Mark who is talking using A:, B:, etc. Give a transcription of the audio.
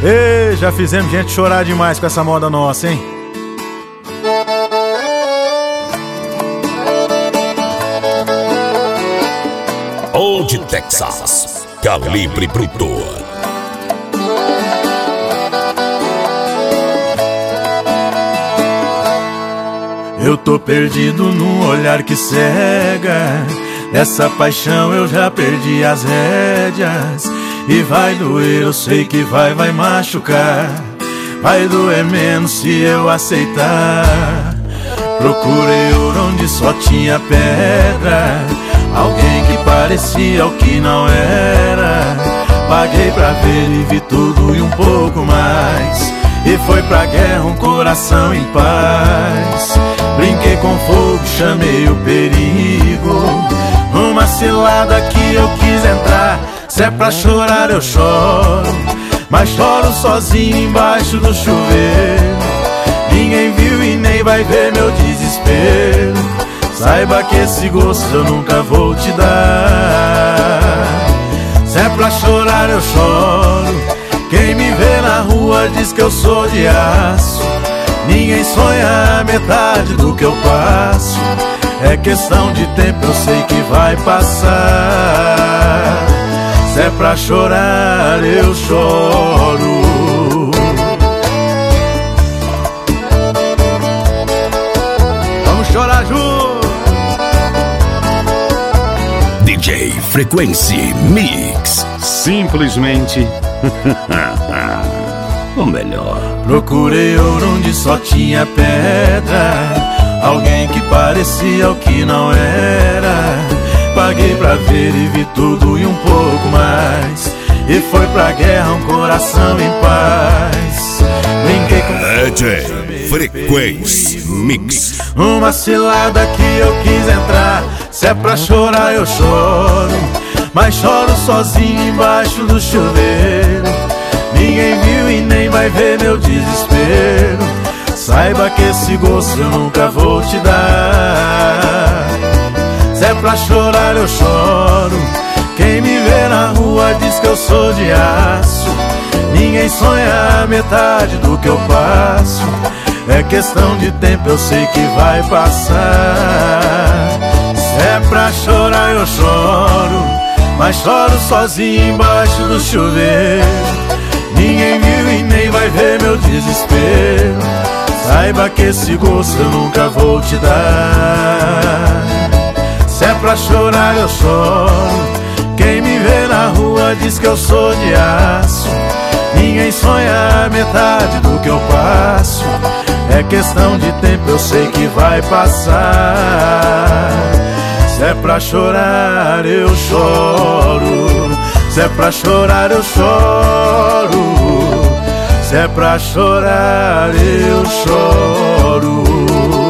A: Ei, já fizemos gente chorar demais com essa moda nossa, hein?
B: Old Texas, Calibre Bruto.
A: Eu tô perdido num olhar que cega. Nessa paixão eu já perdi as rédeas. E vai doer, eu sei que vai machucar. Vai doer menos se eu aceitar. Procurei ouro onde só tinha pedra. Alguém que parecia o que não era. Paguei pra ver e vi tudo e um pouco mais. E foi pra guerra um coração em paz. Brinquei com fogo, chamei o perigo. Numa cilada que eu quis entrar. Se é pra chorar eu choro, mas choro sozinho embaixo do chuveiro. Ninguém viu e nem vai ver meu desespero. Saiba que esse gosto eu nunca vou te dar. Se é pra chorar eu choro. Quem me vê na rua diz que eu sou de aço. Ninguém sonha a metade do que eu passo. É questão de tempo, eu sei que vai passar. Se é pra chorar, eu choro. Vamos chorar juntos.
B: DJ Frequency Mix.
C: Simplesmente o melhor.
A: Procurei ouro onde só tinha pedra. Alguém que parecia o que não era. Paguei pra ver e vi tudo e um pouco mais. E foi pra guerra um coração em paz. Brinquei com
B: DJ Frequency Mix.
A: uma cilada que eu quis entrar. Se é pra chorar eu choro, mas choro sozinho embaixo do chuveiro. Ninguém viu e nem vai ver meu desespero. Saiba que esse gosto eu nunca vou te dar. Se é pra chorar eu choro. Quem me vê na rua diz que eu sou de aço. Ninguém sonha a metade do que eu passo. É questão de tempo, eu sei que vai passar. Se é pra chorar eu choro, mas choro sozinho embaixo do chuveiro. Ninguém viu e nem vai ver meu desespero. Saiba que esse gosto eu nunca vou te dar. Se é pra chorar eu choro. Quem me vê na rua diz que eu sou de aço. Ninguém sonha a metade do que eu passo. É questão de tempo, eu sei que vai passar. Se é pra chorar eu choro. Se é pra chorar eu choro. Se é pra chorar eu choro.